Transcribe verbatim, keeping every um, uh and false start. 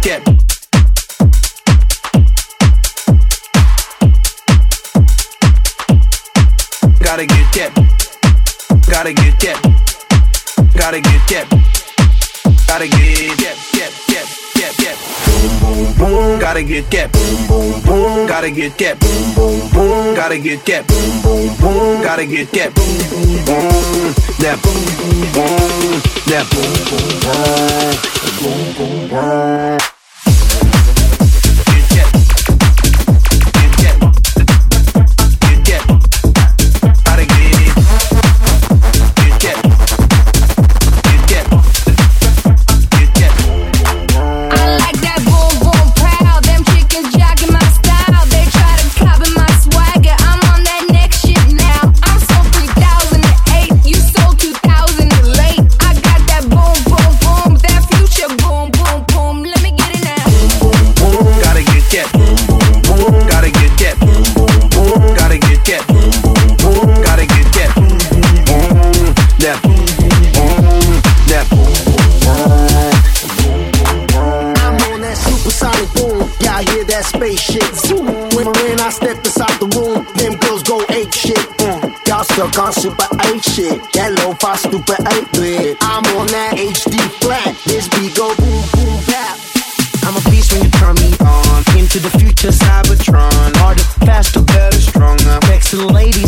get. Gotta get get. Gotta get get. Gotta get get. Gotta get get get get get get. Boom boom boom. Gotta get get. Boom boom boom. Gotta get get. Boom boom boom. Gotta get get. Boom boom boom. Gotta get get. Boom boom boom. That boom boom boom. That boom boom boom. Boom boom boom. Stuck on super eight shit, that lo-fi stupid eight bit. I'm on that H D flat, this beat go boom boom bap. I'm a beast when you turn me on, into the future Cybertron. Harder, faster, better, stronger. Next to the lady